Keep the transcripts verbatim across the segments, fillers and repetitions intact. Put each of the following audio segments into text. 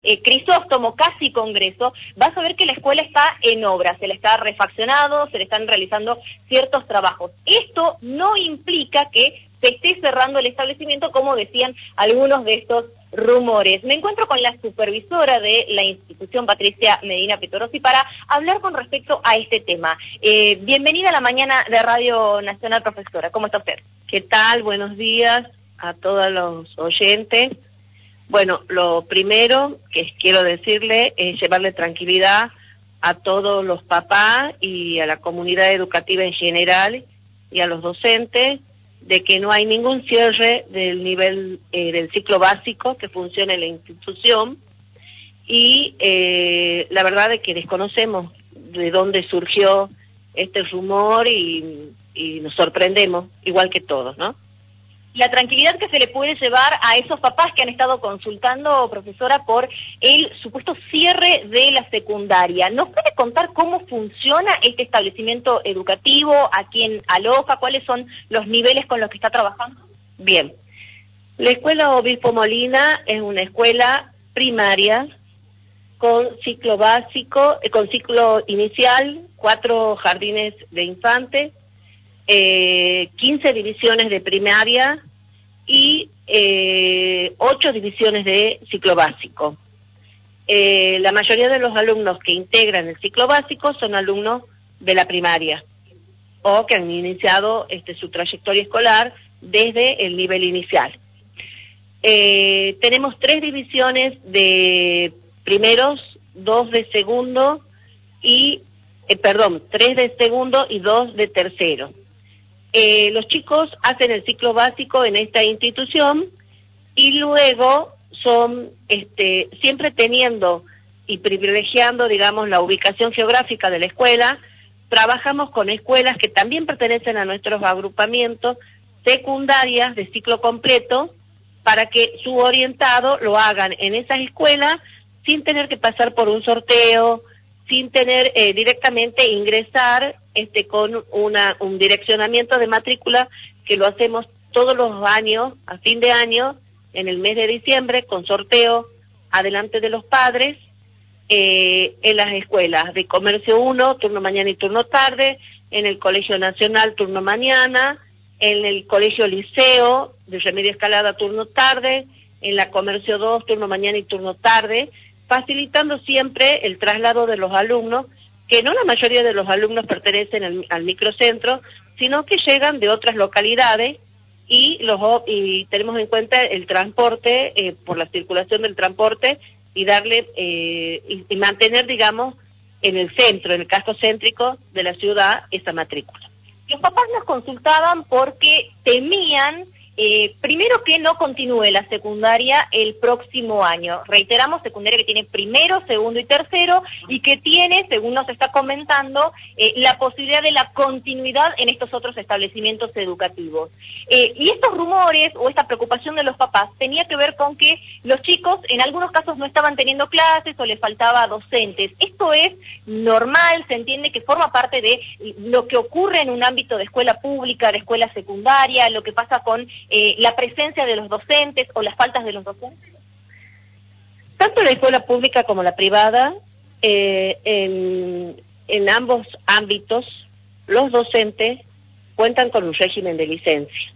eh, Crisóstomo, casi Congreso, vas a ver que la escuela está en obra, se le está refaccionado, se le están realizando ciertos trabajos. Esto no implica que se esté cerrando el establecimiento, como decían algunos de estos rumores. Me encuentro con la supervisora de la institución, Patricia Medina Petorosi, para hablar con respecto a este tema. Eh, bienvenida a la mañana de Radio Nacional, profesora. ¿Cómo está usted? ¿Qué tal? Buenos días a todos los oyentes. Bueno, lo primero que quiero decirle es llevarle tranquilidad a todos los papás y a la comunidad educativa en general y a los docentes de que no hay ningún cierre del nivel eh, del ciclo básico que funciona en la institución y eh, la verdad es que desconocemos de dónde surgió este rumor y, y nos sorprendemos, igual que todos, ¿no? La tranquilidad que se le puede llevar a esos papás que han estado consultando, profesora, por el supuesto cierre de la secundaria. ¿Nos puede contar cómo funciona este establecimiento educativo, a quién aloja, cuáles son los niveles con los que está trabajando? Bien, la Escuela Obispo Molina es una escuela primaria con ciclo básico, eh, con ciclo inicial, cuatro jardines de infantes, eh, quince divisiones de primaria y eh, ocho divisiones de ciclo básico. Eh, la mayoría de los alumnos que integran el ciclo básico son alumnos de la primaria o que han iniciado este, su trayectoria escolar desde el nivel inicial. Eh, tenemos tres divisiones de primeros, dos de segundo y, eh, perdón, tres de segundo y dos de tercero. Eh, los chicos hacen el ciclo básico en esta institución y luego son, este, siempre teniendo y privilegiando, digamos, la ubicación geográfica de la escuela, trabajamos con escuelas que también pertenecen a nuestros agrupamientos secundarias de ciclo completo para que su orientado lo hagan en esas escuelas sin tener que pasar por un sorteo, sin tener eh, directamente ingresar este con una un direccionamiento de matrícula que lo hacemos todos los años, a fin de año, en el mes de diciembre, con sorteo adelante de los padres, eh, en las escuelas de Comercio uno, turno mañana y turno tarde, en el Colegio Nacional, turno mañana, en el Colegio Liceo de Remedio Escalada, turno tarde, en la Comercio dos, turno mañana y turno tarde, facilitando siempre el traslado de los alumnos, que no la mayoría de los alumnos pertenecen al, al microcentro, sino que llegan de otras localidades y los y tenemos en cuenta el transporte, eh, por la circulación del transporte, y darle eh, y, y mantener, digamos, en el centro, en el casco céntrico de la ciudad, esa matrícula. Los papás nos consultaban porque temían Eh, primero que no continúe la secundaria el próximo año. Reiteramos, secundaria que tiene primero, segundo y tercero, y que tiene, según nos está comentando, eh, la posibilidad de la continuidad en estos otros establecimientos educativos. Eh, y estos rumores o esta preocupación de los papás tenía que ver con que los chicos en algunos casos no estaban teniendo clases o les faltaba docentes. Esto es normal, se entiende que forma parte de lo que ocurre en un ámbito de escuela pública, de escuela secundaria, lo que pasa con Eh, la presencia de los docentes o las faltas de los docentes. Tanto la escuela pública como la privada, eh, en, en ambos ámbitos, los docentes cuentan con un régimen de licencia.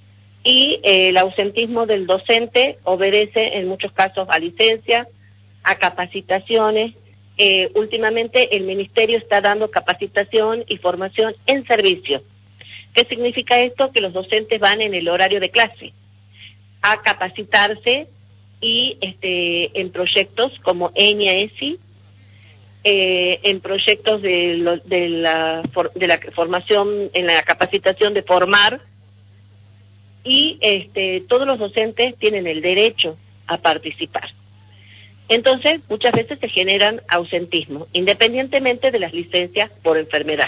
Y eh, el ausentismo del docente obedece en muchos casos a licencia, a capacitaciones. Eh, últimamente el Ministerio está dando capacitación y formación en servicio. ¿Qué significa esto? Que los docentes van en el horario de clase a capacitarse y este, en proyectos como ENIA, ESI, eh, en proyectos de, lo, de, la, de la formación, en la capacitación de formar, y este, todos los docentes tienen el derecho a participar. Entonces, muchas veces se generan ausentismo, independientemente de las licencias por enfermedad.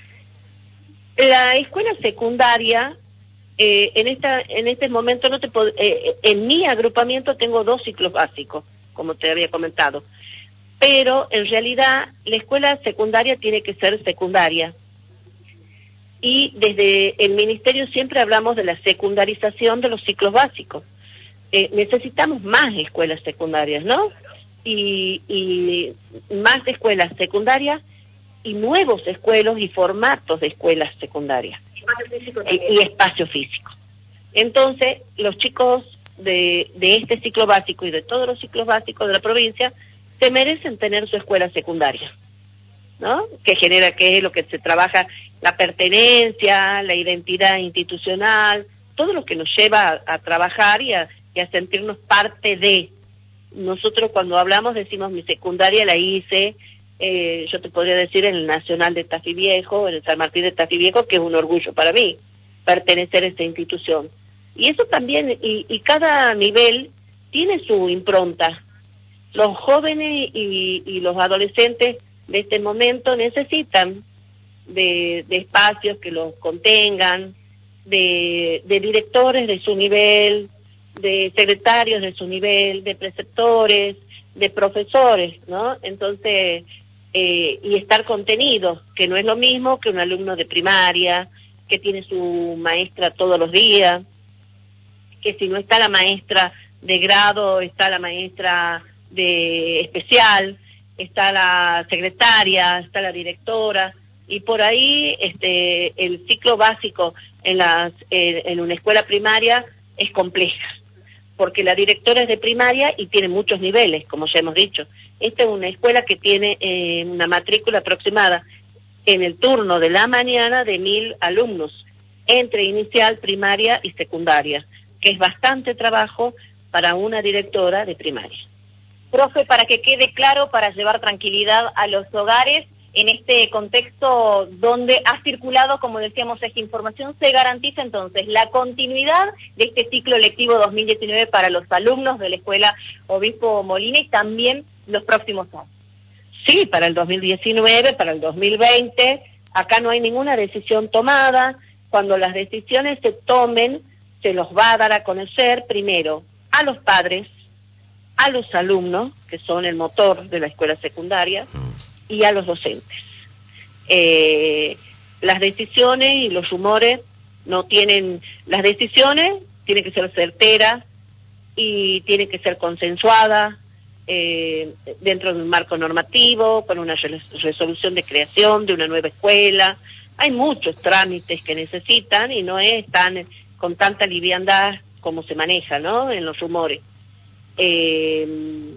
La escuela secundaria, eh, en esta en este momento, no te pod- eh, en mi agrupamiento tengo dos ciclos básicos, como te había comentado, pero en realidad la escuela secundaria tiene que ser secundaria. Y desde el Ministerio siempre hablamos de la secundarización de los ciclos básicos. Eh, necesitamos más escuelas secundarias, ¿no? y, y más escuelas secundarias y nuevos escuelos y formatos de escuelas secundarias. Y, y espacio físico. Entonces, los chicos de, de este ciclo básico y de todos los ciclos básicos de la provincia se merecen tener su escuela secundaria, ¿no? Que genera, que es lo que se trabaja, la pertenencia, la identidad institucional, todo lo que nos lleva a, a trabajar y a, y a sentirnos parte de. Nosotros cuando hablamos decimos mi secundaria la hice, eh, yo te podría decir en el Nacional de Tafí Viejo, en el San Martín de Tafí Viejo, que es un orgullo para mí pertenecer a esta institución. Y eso también, y, y cada nivel tiene su impronta. Los jóvenes y, y los adolescentes de este momento necesitan de, de espacios que los contengan, de, de directores de su nivel, de secretarios de su nivel, de preceptores, de profesores, ¿no? Entonces, eh, y estar contenidos, que no es lo mismo que un alumno de primaria, que tiene su maestra todos los días, que si no está la maestra de grado, está la maestra de especial, está la secretaria, está la directora, y por ahí este el ciclo básico en las en, en una escuela primaria es compleja, porque la directora es de primaria y tiene muchos niveles, como ya hemos dicho. Esta es una escuela que tiene eh, una matrícula aproximada en el turno de la mañana de mil alumnos, entre inicial, primaria y secundaria, que es bastante trabajo para una directora de primaria. Profe, para que quede claro, para llevar tranquilidad a los hogares, en este contexto donde ha circulado, como decíamos, esta información, se garantiza entonces la continuidad de este ciclo lectivo dos mil diecinueve para los alumnos de la Escuela Obispo Molina y también los próximos años. Sí, para el dos mil diecinueve, para el dos mil veinte, acá no hay ninguna decisión tomada. Cuando las decisiones se tomen, se los va a dar a conocer primero a los padres, a los alumnos, que son el motor de la escuela secundaria, y a los docentes. Eh, las decisiones y los rumores no tienen, las decisiones tienen que ser certeras y tienen que ser consensuadas eh, dentro de un marco normativo, con una resolución de creación de una nueva escuela. Hay muchos trámites que necesitan y no es tan con tanta liviandad como se maneja, ¿no?, en los rumores. Eh,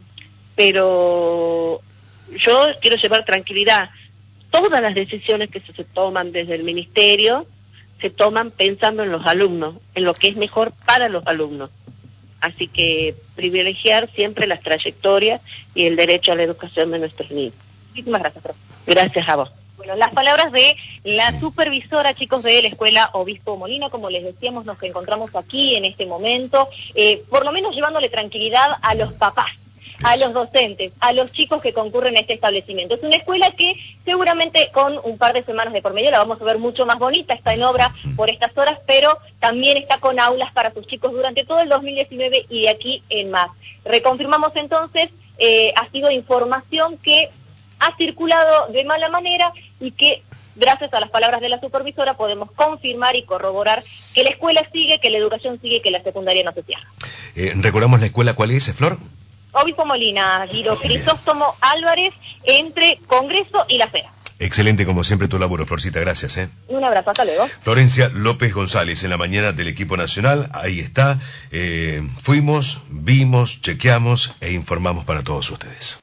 pero yo quiero llevar tranquilidad. Todas las decisiones que se toman desde el ministerio se toman pensando en los alumnos, en lo que es mejor para los alumnos. Así que privilegiar siempre las trayectorias y el derecho a la educación de nuestros niños. Muchísimas gracias, profe. Gracias a vos. Bueno, las palabras de la supervisora, chicos, de la Escuela Obispo Molina. Como les decíamos, nos encontramos aquí en este momento, eh, por lo menos llevándole tranquilidad a los papás, a los docentes, a los chicos que concurren a este establecimiento. Es una escuela que seguramente con un par de semanas de por medio la vamos a ver mucho más bonita, está en obra por estas horas, pero también está con aulas para sus chicos durante todo el dos mil diecinueve y de aquí en más. Reconfirmamos entonces, eh, ha sido información que ha circulado de mala manera y que gracias a las palabras de la supervisora podemos confirmar y corroborar que la escuela sigue, que la educación sigue, que la secundaria no se cierra. Eh, ¿Recordamos la escuela cuál es, Flor? Obispo Molina, Guido Crisóstomo Álvarez, entre Congreso y La Fera. Excelente, como siempre, tu laburo, Florcita, gracias. ¿eh? Un abrazo, hasta luego. Florencia López González, en la mañana del equipo nacional, ahí está. Eh, fuimos, vimos, chequeamos e informamos para todos ustedes.